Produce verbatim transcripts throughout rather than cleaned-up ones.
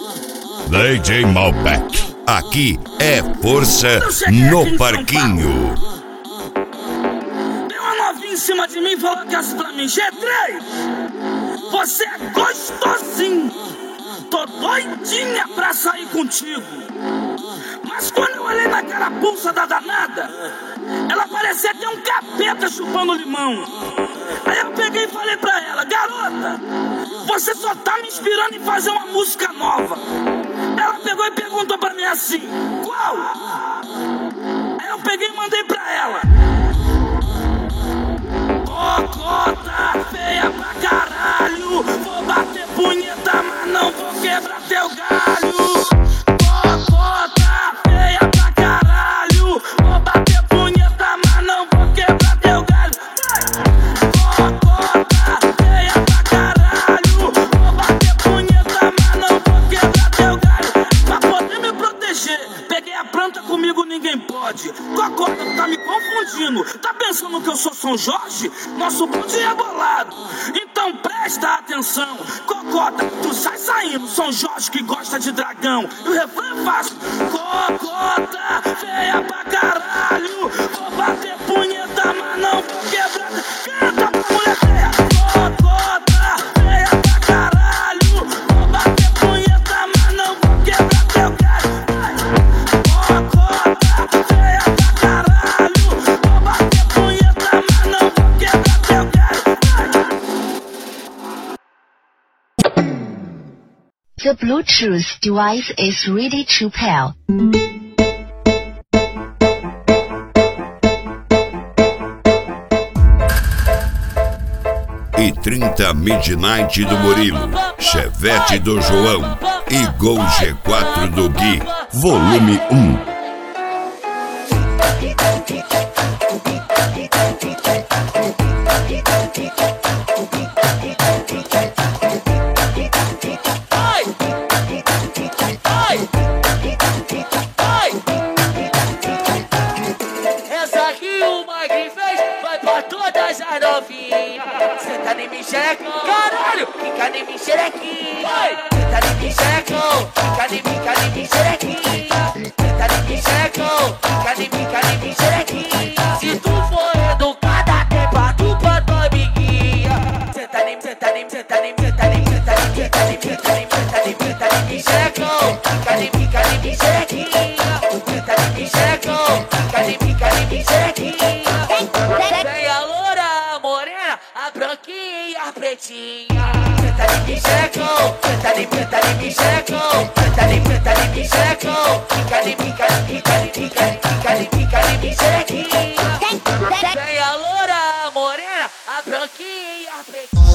D J Malbec, aqui é força no parquinho. Tem uma novinha em cima de mim e falou que é assim pra mim: G três, você é gostosinho, tô doidinha pra sair contigo. Mas quando eu olhei naquela pulsa da danada, ela parecia ter um capeta chupando limão. Aí eu peguei e falei pra ela: garota, você só tá me inspirando em fazer uma música nova. Ela pegou e perguntou pra mim assim: qual? Aí eu peguei e mandei pra ela: cocota feia pra caralho, vou bater punheta, mas não vou quebrar teu galho. Cocota feia pra caralho, vou bater punheta, mas não vou quebrar teu galho. Cocota feia pra caralho, vou bater punheta, mas não vou quebrar teu galho. Pra poder me proteger, peguei a planta, comigo ninguém pode. Cocota, tá me confundindo, tá pensando que eu sou São Jorge? Nosso bonde é bolado, então presta atenção. Cocota, tu sai saindo, São Jorge que gosta de dragão. E o refrão é fácil: cocota feia pra caralho, vou bater punheta, mas não vou quebrar. Canta pra mulher feia. Cocota feia pra caralho, vou bater punheta, mas não vou quebrar teu galho. Cocota feia pra caralho, vou bater punheta, mas não vou quebrar teu galho. The Bluetooth device is ready to pair. E trinta Midnight do Murilo, Chevette do João e Gol G quatro do Gui, volume um. Essa aqui o Magri fez, vai pra todas as novinhas. Senta em mim, xerecão, caralho, fica em mim, xerequinha. Senta em mim, xerecão, fica em mim, fica em mim, xerequinha. Senta em mim, xerecão, fica em mim, fica em mim, xerequinha. Se tu for educada, tem pra tu pra tua amiguinha. Senta em mim, senta em mim, senta em mim, senta em mim, senta em mim, senta em mim, senta em mim, senta em mim, senta em mim, xerecão, fica em mim, fica em mim, xerequinha. Senta em mim, xerecão, fica em mim, fica em mim, xerequinha. Vem a loura, a morena, a branquinha e a pretinha. Senta em mim, xerecão, senta em mim, senta em mim, xerecão, senta em mim, senta em mim, xerecão, fica em mim, fica em mim, fica em mim, fica em mim, fica em mim, xerequinha. Vem a loura, a morena, a branquinha e a pretinha.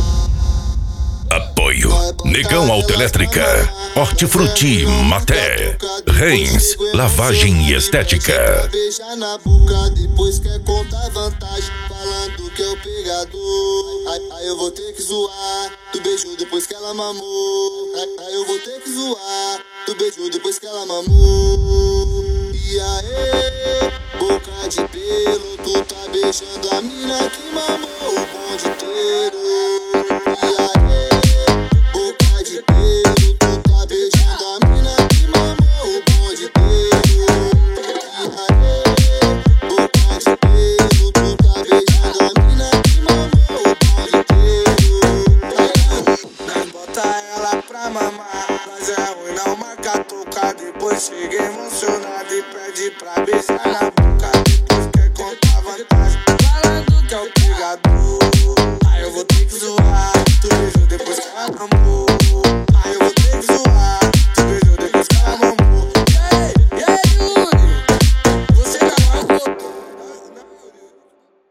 Apoio Negão Autoelétrica, Hortifruti Maté, Reins, Lavagem e Estética. Beija na boca, depois quer contar vantagem, falando que é o pegador. Aí, aí eu vou ter que zoar, tu beijou depois que ela mamou. Aí, aí eu vou ter que zoar, tu beijou depois que ela mamou. E aí, boca de pelo, tu tá beijando a mina que mamou o bonde inteiro. E aí, boca de pelo, tu tá beijando a mina que mamou o bonde inteiro. E aí, boca de pelo, tu tá beijando a mina que mamou o bonde inteiro. Aí, bota ela pra mamar, mas é ruim não marca tocar. Depois chega emocionado e pede pra beijar na boca.